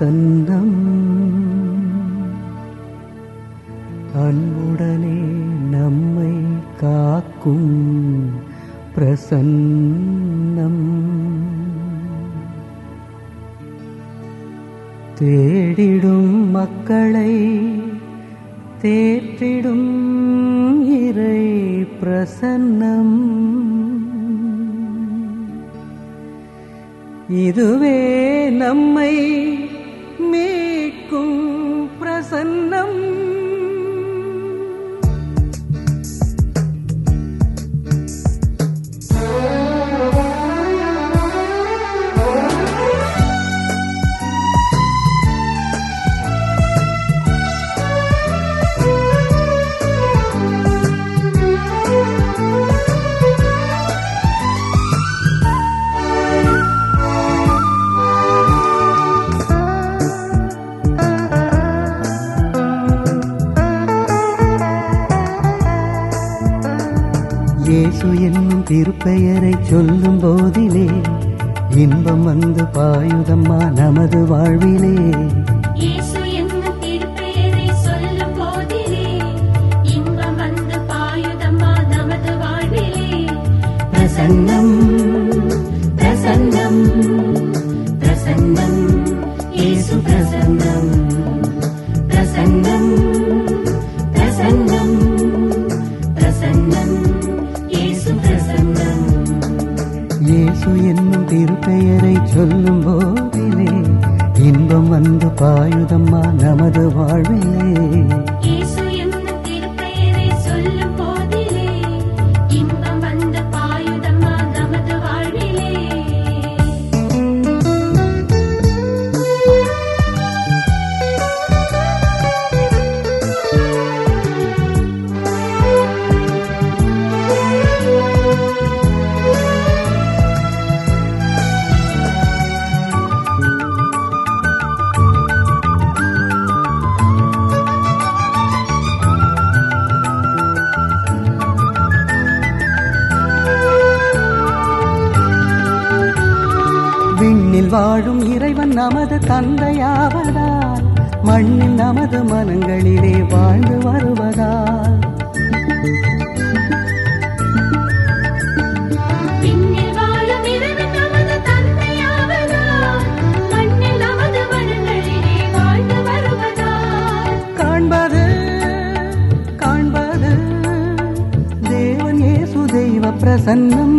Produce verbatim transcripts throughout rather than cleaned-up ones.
பிரசன்னம் அன்புடனே நம்மை காக்கும் பிரசன்னம் தேடிடும் மக்களை தேற்றிடும் இறை பிரசன்னம் இதுவே நம்மை மீட்கும் பிரசன்னம். இயேசு என்னும் திருப்பெயரை சொல்லும் போதிலே இன்பம் வந்து பாயுதம்மா நமது வாழ்விலே. இயேசு என்னும் திருப்பெயரை சொல்லும் போதிலே இன்பம் வந்து பாயுதம்மா நமது வாழ்விலே. பிரசன்னம் பிரசன்னம் பிரசன்னம் இயேசு பிரசன்னம் பிரசன்னம் பிரசன்னம் பிரசன்னம் இயேசு என்னும் திருப்பெயரை சொல்லும் போதிலே இன்பம் வந்து பாயுதம்மா நமது வாழ்விலே. இயேசு என்னும் திருப்பெயரை சொல்லும் போதிலே இன்பம் வந்து பாயுதம்மா நமது வாழ்விலே. விண்ணில் வாழும் இறைவன் நமது தந்தையாவதால் மண்ணில் நமது மனங்களிலே வாழ்ந்து வருவதால். விண்ணில் வாழும் இறைவன் நமது தந்தையாவதால் மண்ணில் நமது மனங்களிலே வாழ்ந்து வருவதால். காண்பது காண்பது தேவன் இயேசு தெய்வ பிரசன்னம்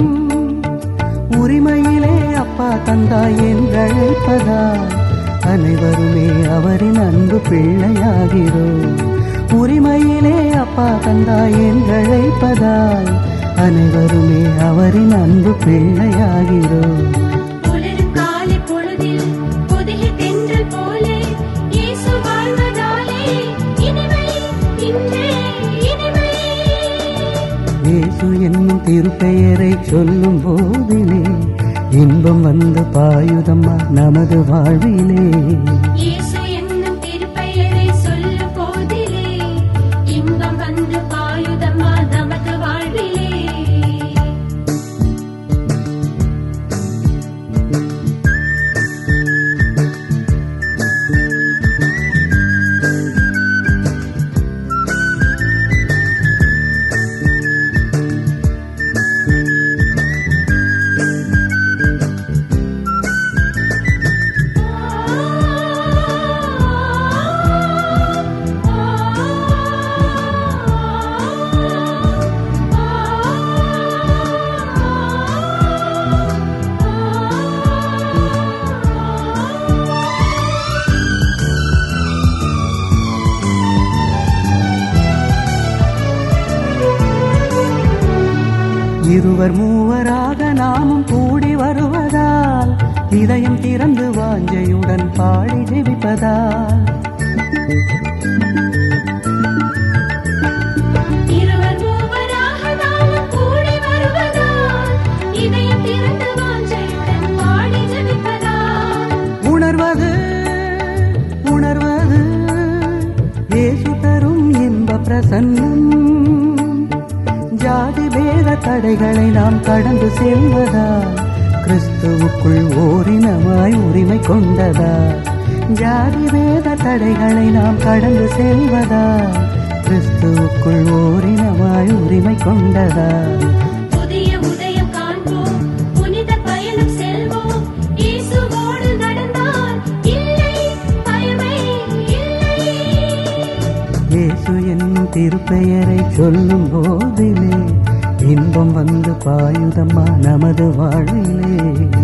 உரிமையிலே அப்பா தந்தாய் என்றழைப்பதால் அனைவருமே அவரின் அன்பு பிள்ளையாகிறோம். உரிமையிலே அப்பா தந்தாய் என்றழைப்பதால் அனைவருமே அவரின் அன்பு பிள்ளையாகிறோம். புலரும் காலை பொழுதில் பொதிகை தென்றல் போலே இயேசு வாழ்வதாலே இனிமை இன்றே இனிமை. இயேசு என்னும் திருப்பெயரை சொல்லும் போதிலே இன்பம் வந்து பாயுதம்மா நமது வாழ்விலே. இயேசு என்னும் திருப்பெயரை சொல்லும் போதிலே இன்பம் வந்து பாயுதம்மா நமது வாழ்விலே. இருவர் மூவராக நாமும் கூடி வருவதால் இதயம் திறந்து வாஞ்சையுடன் பாடி ஜெபிப்பதால். இருவர் மூவராக நாமும் கூடி வருவதால் இதயம் திறந்து வாஞ்சையுடன் பாடி ஜெபிப்பதால். உணர்வது உணர்வது இயேசு தரும் இன்ப பிரசன்னம் ஜாதி பேத தடைகளை நாம் கடந்து செல்வதால் கிறிஸ்துவுக்குள் ஓரினமாய் உரிமை கொண்டதால் ஜாதி வேத தடைகளை நாம் கடந்து செல்வதால் கிறிஸ்துவுக்குள் ஓரினமாய் உரிமை கொண்டதால் புதிய உதயம் காண்போம், புனித பயணம் செல்வோம். இயேசுவோடு நடந்தால் இல்லை பயமே இல்லை. இயேசு என்னும் திருப்பெயரை சொல்லும் போதிலே இன்பம் வந்து பாயுதம்மா நமது வாழ்விலே.